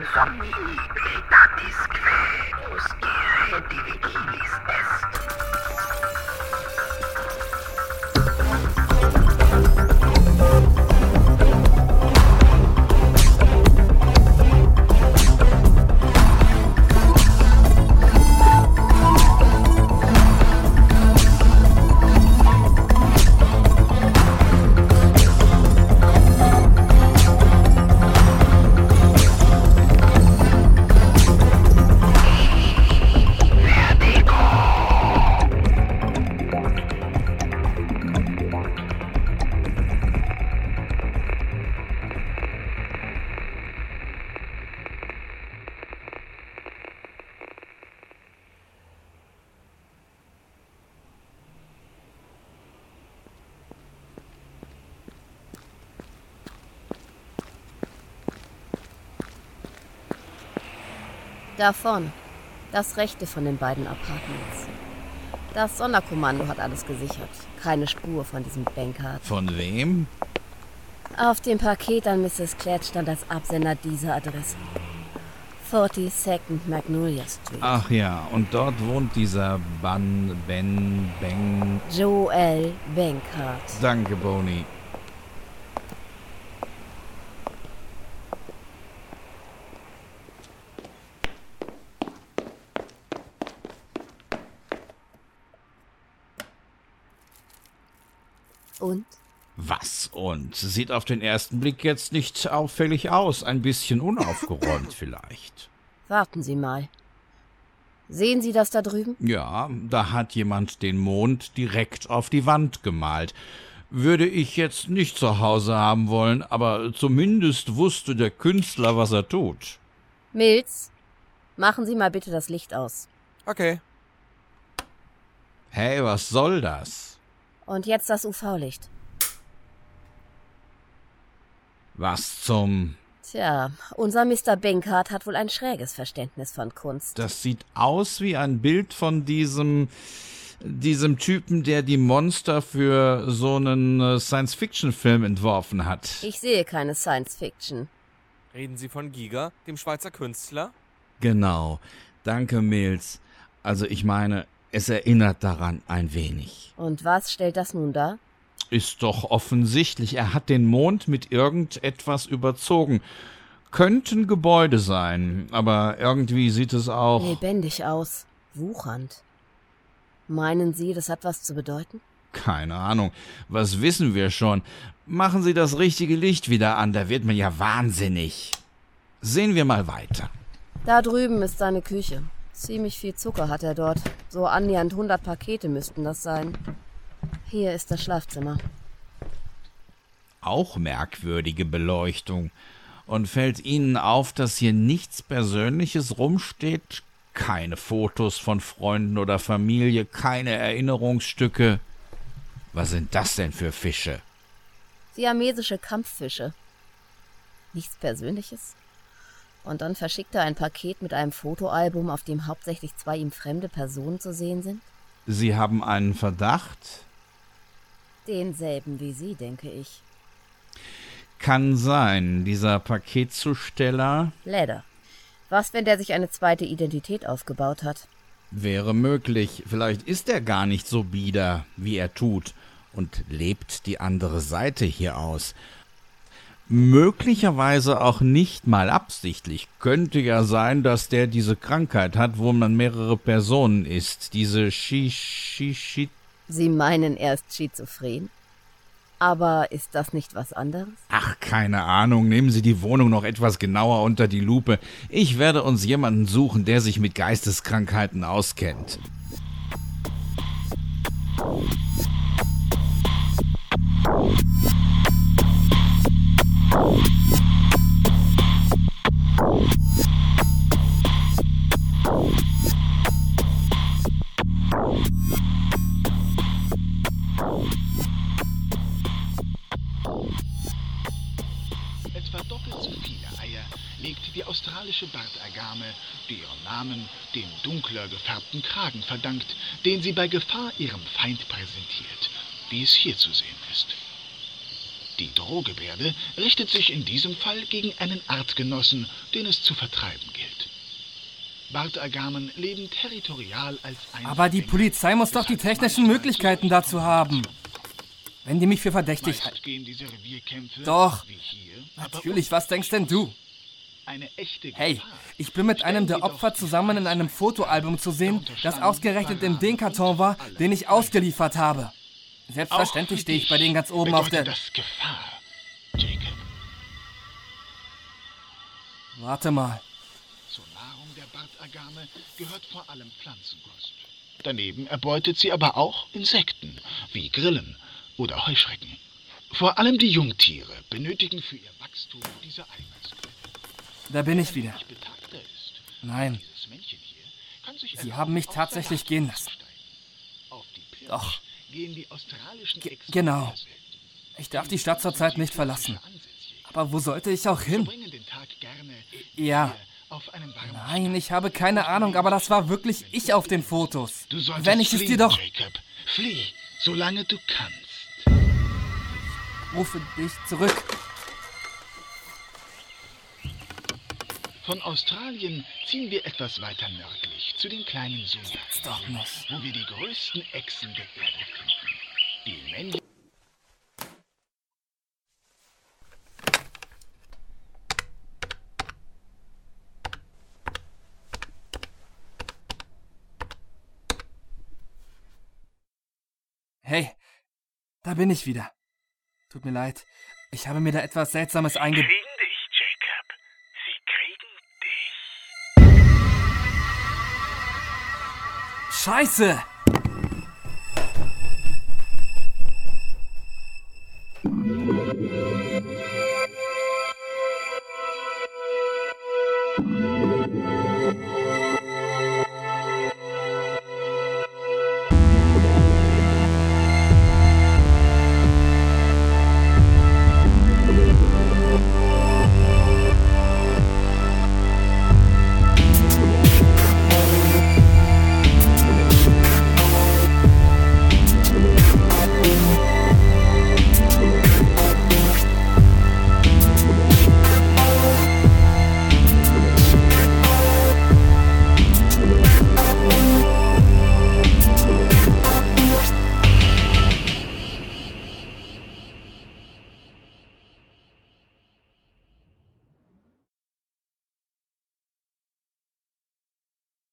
insomni pletatisque uscire dividilis est. Da vorne. Das rechte von den beiden Apartments. Das Sonderkommando hat alles gesichert. Keine Spur von diesem Bankard. Von wem? Auf dem Paket an Mrs. Klett stand als Absender diese Adresse. 42nd Magnolia Street. Ach ja, und dort wohnt dieser Ben. Joel Bankard. Danke, Boni. Und? Was und? Sieht auf den ersten Blick jetzt nicht auffällig aus. Ein bisschen unaufgeräumt vielleicht. Warten Sie mal. Sehen Sie das da drüben? Ja, da hat jemand den Mond direkt auf die Wand gemalt. Würde ich jetzt nicht zu Hause haben wollen, aber zumindest wusste der Künstler, was er tut. Mills, machen Sie mal bitte das Licht aus. Okay. Hey, was soll das? Und jetzt das UV-Licht. Was zum... Tja, unser Mr. Bankard hat wohl ein schräges Verständnis von Kunst. Das sieht aus wie ein Bild von diesem Typen, der die Monster für so einen Science-Fiction-Film entworfen hat. Ich sehe keine Science-Fiction. Reden Sie von Giger, dem Schweizer Künstler? Genau. Danke, Mills. Also ich meine, es erinnert daran ein wenig. Und was stellt das nun dar? Ist doch offensichtlich. Er hat den Mond mit irgendetwas überzogen. Könnten Gebäude sein, aber irgendwie sieht es auch... lebendig aus. Wuchernd. Meinen Sie, das hat was zu bedeuten? Keine Ahnung. Was wissen wir schon? Machen Sie das richtige Licht wieder an, da wird man ja wahnsinnig. Sehen wir mal weiter. Da drüben ist seine Küche. Ziemlich viel Zucker hat er dort. So annähernd 100 Pakete müssten das sein. Hier ist das Schlafzimmer. Auch merkwürdige Beleuchtung. Und fällt Ihnen auf, dass hier nichts Persönliches rumsteht? Keine Fotos von Freunden oder Familie, keine Erinnerungsstücke. Was sind das denn für Fische? Siamesische Kampffische. Nichts Persönliches? Und dann verschickt er ein Paket mit einem Fotoalbum, auf dem hauptsächlich 2 ihm fremde Personen zu sehen sind? Sie haben einen Verdacht? Denselben wie Sie, denke ich. Kann sein, dieser Paketzusteller... Leder. Was, wenn der sich eine zweite Identität aufgebaut hat? Wäre möglich. Vielleicht ist er gar nicht so bieder, wie er tut, und lebt die andere Seite hier aus. Möglicherweise auch nicht mal absichtlich. Könnte ja sein, dass der diese Krankheit hat, wo man mehrere Personen ist. Diese Sie meinen, er ist schizophren? Aber ist das nicht was anderes? Ach, keine Ahnung. Nehmen Sie die Wohnung noch etwas genauer unter die Lupe. Ich werde uns jemanden suchen, der sich mit Geisteskrankheiten auskennt. Etwa doppelt so viele Eier legt die australische Bartagame, deren Namen dem dunkler gefärbten Kragen verdankt, den sie bei Gefahr ihrem Feind präsentiert, wie es hier zu sehen ist. Die Drohgebärde richtet sich in diesem Fall gegen einen Artgenossen, den es zu vertreiben gilt. Bartagamen leben territorial als Einzelgänger. Aber die Polizei muss doch die technischen Möglichkeiten dazu haben. Wenn die mich für verdächtig halten. Gehen diese Revierkämpfe Doch. wie hier, Natürlich, was denkst denn du? eine echte Hey, Gefahr. ich bin mit einem der Opfer zusammen in einem Fotoalbum zu sehen, das ausgerechnet in dem Karton war, den ich ausgeliefert habe. Selbstverständlich stehe ich bei denen ganz oben auf der... Das Gefahr, Jacob. Warte mal. Zur Nahrung der Bartagame gehört vor allem Pflanzenkost. Daneben erbeutet sie aber auch Insekten, wie Grillen oder Heuschrecken. Vor allem die Jungtiere benötigen für ihr Wachstum diese Eiweißquelle. Da bin ich wieder. Nicht betagter ist, Nein, dieses Männchen hier kann sich sie erlauben, haben mich auf tatsächlich Salat gehen lassen. umzusteigen. Auf die Pirsch Doch. gehen die australischen Genau. Exoten selten. Ich darf die Stadt zurzeit nicht verlassen. Aber wo sollte ich auch hin? Verbringen den Tag gerne Ja. auf einem warmen Nein, ich habe keine Ahnung, aber das war wirklich ich auf den Fotos. Du solltest Wenn ich es dir fliehen, doch... Jacob. Flieh, solange du kannst. Rufe dich zurück. Von Australien ziehen wir etwas weiter nördlich, zu den kleinen Sundownen, Doch nicht. wo wir die größten Echsen der Erde finden. Die Männchen... Hey, da bin ich wieder. Tut mir leid, ich habe mir da etwas Seltsames Kriegen dich, Jacob. Sie kriegen dich. Scheiße!